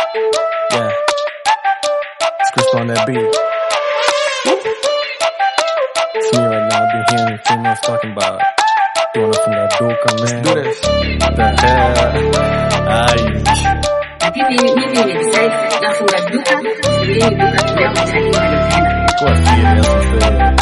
Yeah. It's Chris on that beat. It's me right now. I've been hearing females talking about doing up from that duka, man. Do this. What the hell? Ay. Mimi nimedecide nafunga duka, ili duka tunayo mtaani wanipenda. Kwa serious mzee.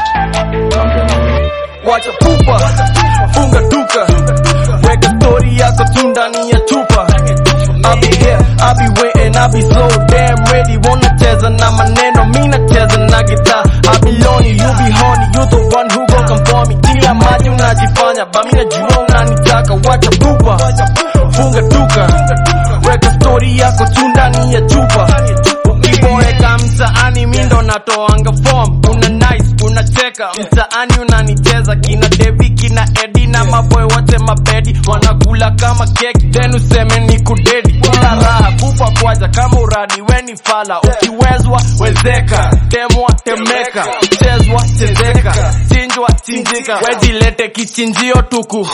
Wacha pupa, funga duka, weka story yako tu ndani ya chupa. I'll be here, I'll be waiting, I'll be so damn ready. Wanna cheza na maneno, mi nacheza na guitar. I'll be lonely, you be horny, you the one who gon' come for me. Kila maji unajifanya, ba mi najua unanitaka. Wacha pupa, funga duka, weka story yako tu ndani ya chupa. Ukiboeka mtaani mi ndo natoanga form. Una nice, unacheka mtaani unanicheza. Kina Devi, kina Eddie na maboy wote mabedi wanakula kama keki, then useme ni kudedi. Kila raha kupa kwaja kama uradi, weni fala. Ukiwezwa wezeka, temwa temeka, chezwa chezeka, chinjwa chinjika. Wejilete kichinjio tuku.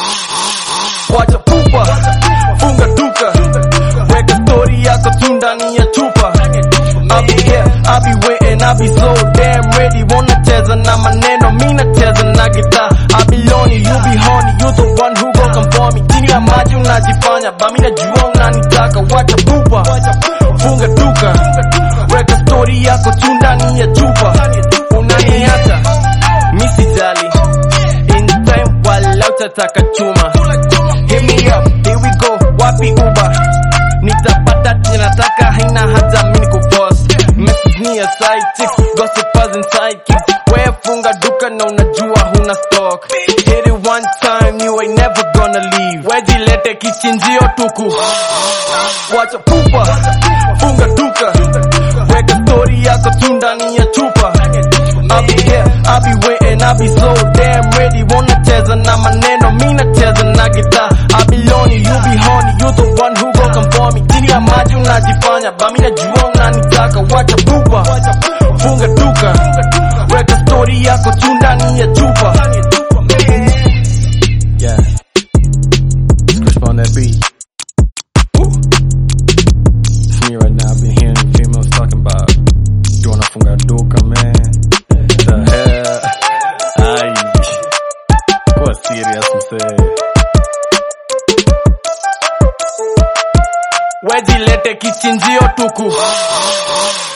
Wacha pupa, funga duka, weka story yako tu ndani ya chupa. I'll be here, I'll be waiting, I'll be so damn ready. Wanna cheza na maneno, mi nacheza na guitar. I'll be lonely, you be horny, you the one who gon' come for me. Kila maji unajifanya, ba mi najua unanitaka. Wacha pupa, funga duka, weka story yako tu ndani ya chupa. Unaniacha, mi sijali, in time wala utataka chuma. Hit me up, here we go, wapi Uber? Nitapata ninataka, haina haja mimi niko boss. Message me a side chick, gossipers and sidekicks. Wewe funga duka na unajua huna stock. Hit it one time, you ain't never gonna leave. Wejilete kichinjio tuku. Wacha pupa, funga duka, weka story yako tu ndani ya chupa. I'll be here, I'll be waiting, I'll be so damn ready. Wanna cheza na maneno, mi nacheza na guitar. I'll be lonely, you be horny, you the one who gon' come for me. Kila maji unajifanya, ba mi najua unanitaka. Wacha pupa, funga duka, weka story yako tu ndani ya chupa. Yeah. It's Chris on that beat. It's me right now. I've been hearing females talking about doing up from that duka, man. What the hell? Ay. Kwa serious mzee. Wejilete kichinjio tuku.